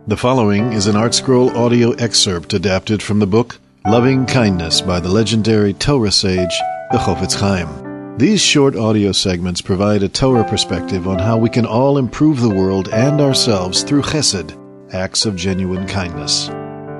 The following is an ArtScroll audio excerpt adapted from the book Loving Kindness by the legendary Torah sage, the Chofetz Chaim. These short audio segments provide a Torah perspective on how we can all improve the world and ourselves through chesed, acts of genuine kindness.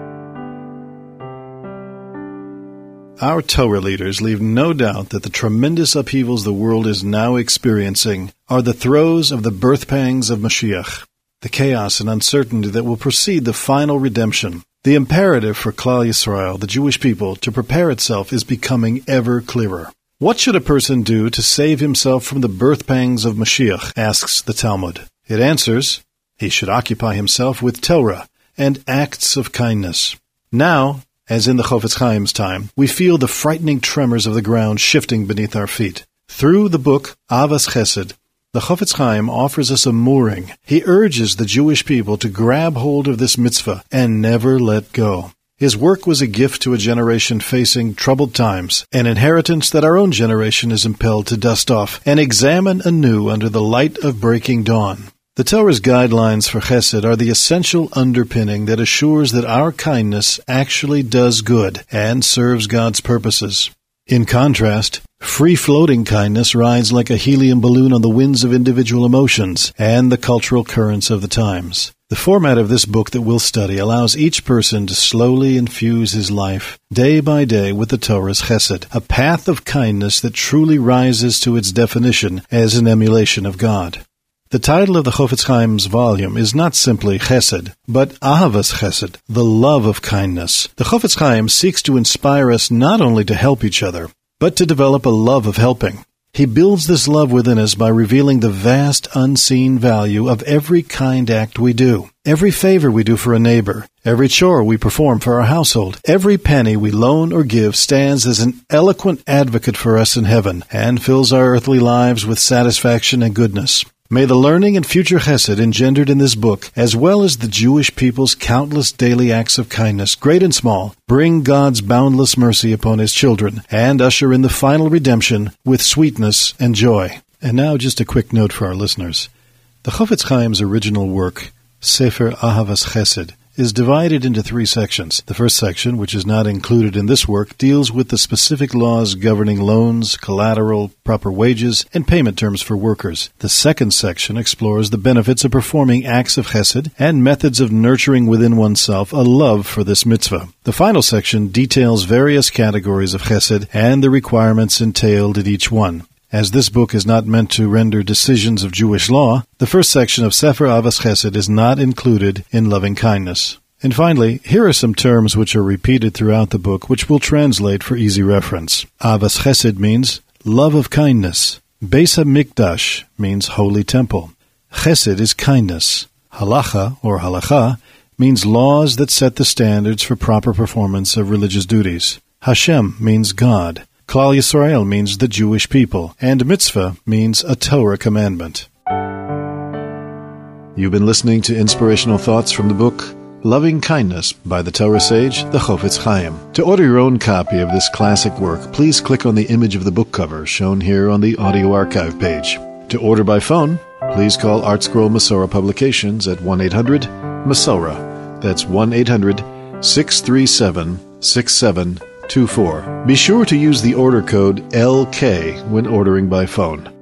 Our Torah leaders leave no doubt that the tremendous upheavals the world is now experiencing are the throes of the birth pangs of Mashiach, the chaos and uncertainty that will precede the final redemption. The imperative for Klal Yisrael, the Jewish people, to prepare itself is becoming ever clearer. What should a person do to save himself from the birth pangs of Mashiach, asks the Talmud. It answers, he should occupy himself with Torah and acts of kindness. Now, as in the Chofetz Chaim's time, we feel the frightening tremors of the ground shifting beneath our feet. Through the book Avas Chesed, the Chofetz Chaim offers us a mooring. He urges the Jewish people to grab hold of this mitzvah and never let go. His work was a gift to a generation facing troubled times, an inheritance that our own generation is impelled to dust off and examine anew under the light of breaking dawn. The Torah's guidelines for chesed are the essential underpinning that assures that our kindness actually does good and serves God's purposes. In contrast, free-floating kindness rides like a helium balloon on the winds of individual emotions and the cultural currents of the times. The format of this book that we'll study allows each person to slowly infuse his life, day by day, with the Torah's chesed, a path of kindness that truly rises to its definition as an emulation of God. The title of the Chofetz Chaim's volume is not simply Chesed, but Ahavas Chesed, the love of kindness. The Chofetz Chaim seeks to inspire us not only to help each other, but to develop a love of helping. He builds this love within us by revealing the vast unseen value of every kind act we do, every favor we do for a neighbor, every chore we perform for our household, every penny we loan or give stands as an eloquent advocate for us in heaven and fills our earthly lives with satisfaction and goodness. May the learning and future chesed engendered in this book, as well as the Jewish people's countless daily acts of kindness, great and small, bring God's boundless mercy upon His children and usher in the final redemption with sweetness and joy. And now just a quick note for our listeners. The Chofetz Chaim's original work, Sefer Ahavas Chesed, is divided into 3 sections. The first section, which is not included in this work, deals with the specific laws governing loans, collateral, proper wages, and payment terms for workers. The second section explores the benefits of performing acts of chesed and methods of nurturing within oneself a love for this mitzvah. The final section details various categories of chesed and the requirements entailed in each one. As this book is not meant to render decisions of Jewish law, the first section of Sefer Avas Chesed is not included in Loving Kindness. And finally, here are some terms which are repeated throughout the book, which we'll translate for easy reference. Avas Chesed means love of kindness. Beis HaMikdash means holy temple. Chesed is kindness. Halacha, or halacha, means laws that set the standards for proper performance of religious duties. Hashem means God. Klal Yisrael means the Jewish people, and mitzvah means a Torah commandment. You've been listening to inspirational thoughts from the book Loving Kindness by the Torah sage, the Chofetz Chaim. To order your own copy of this classic work, please click on the image of the book cover shown here on the audio archive page. To order by phone, please call ArtScroll Masorah Publications at 1-800-MASORAH. That's 1-800-637-6724. Be sure to use the order code LK when ordering by phone.